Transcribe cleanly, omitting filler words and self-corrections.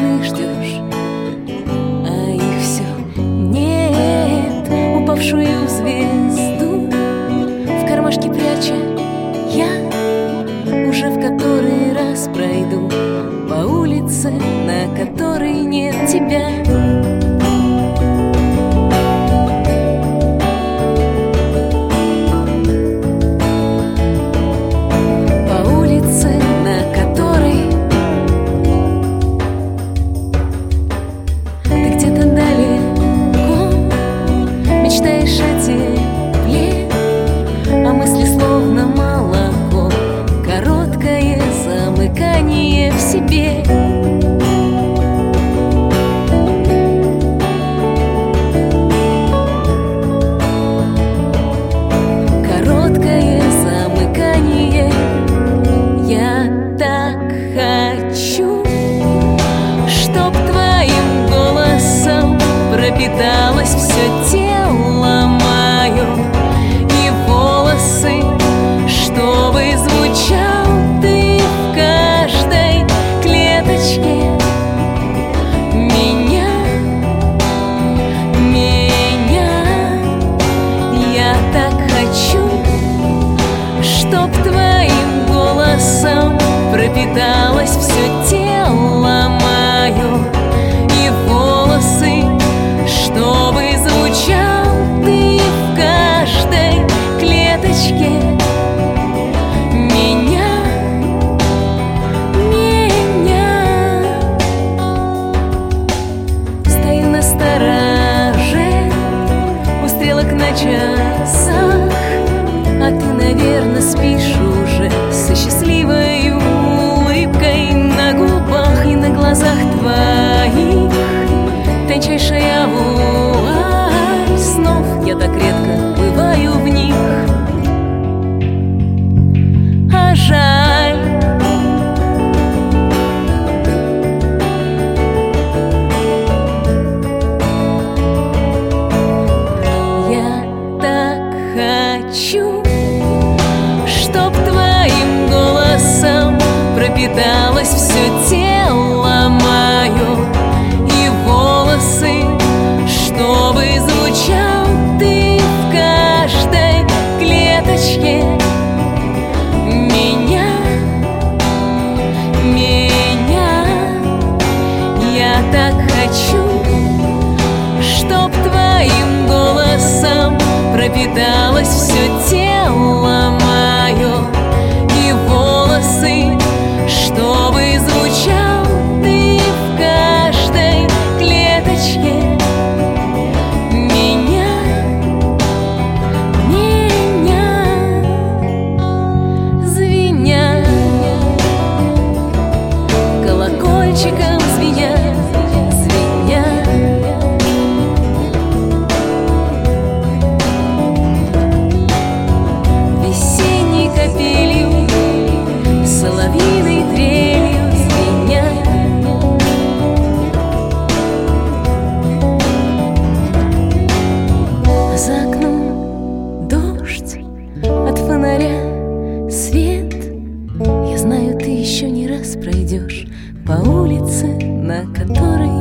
выходных ждешь, а их все нет. Упавшую звезду в кармашке пряча, я уже в который раз пройду по улице, на которой нет тебя. В себе короткое замыкание. Я так хочу, чтоб твоим голосом пропиталось все тело мое и волосы, чтобы звучал ты в каждой клеточке. Я так хочу, чтоб твоим голосом пропиталось все тело мое и волосы, чтобы звучал ты в каждой клеточке. Стою на стороже у стрелок на часах, а ты, наверно, спишь уже со счастливой улыбкой на губах и на глазах твоих. Тончайшая вуаль снов, я так редко бываю в них. А жаль, я так хочу, чтоб твоим голосом пропиталось все тело мое и волосы, чтобы звучал ты в каждой клеточке. Я так хочу, чтоб твоим голосом пропиталось все тело мое и волосы, чтобы звучал ты в каждой клеточке. Звеня колокольчиком, звеня весенней капелью, соловьиной трелью, звеня. За окном дождь, от фонаря свет. Я знаю, ты еще не раз пройдешь по улице, на которой